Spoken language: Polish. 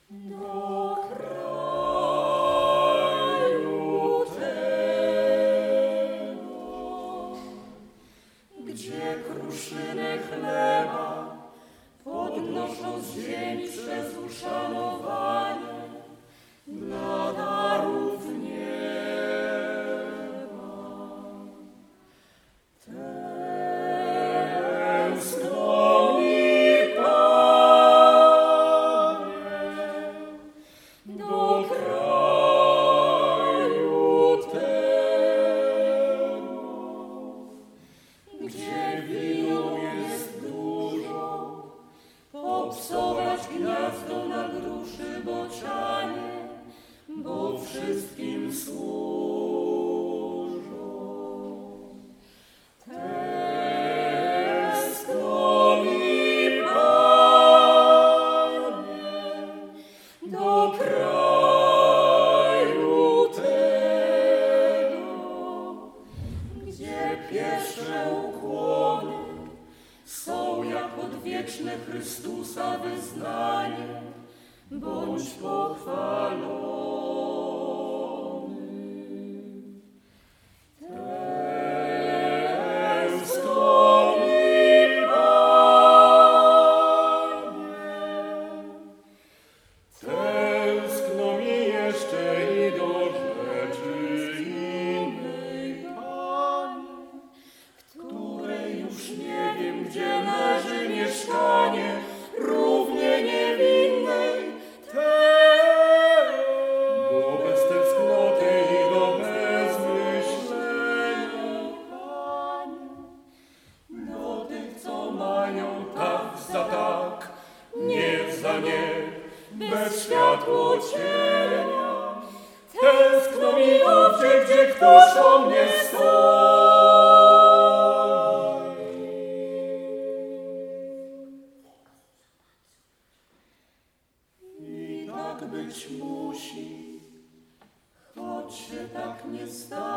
do kraju tego, gdzie kruszynę chleba podnoszą z ziemi przez uszanowanie dla darów nieba. Tęskno mi, Panie, do kraju tego, gdzie winu jest dużo, popsować gniazdo na gruszy bocianie, bo wszystkim służą. Tęskno mi, Panie, do kraju tego, gdzie pierwsze ukłony są jak odwieczne Chrystusa wyznanie, bądź pochwalony. Tęskno mi, Panie, tęskno mi jeszcze i do rzeczy innej, Panie, której już nie wiem, gdzie leży mieszkanie, równie niewinnej, bo bez tęsknoty i do bezmyślenia, Panie, do tych, co mają tak za tak, nie za nie, bez światło cienia. Tęskno mi owdzie, gdzie ktoś o mnie stoi. I tak być musi, choć się tak nie stanie.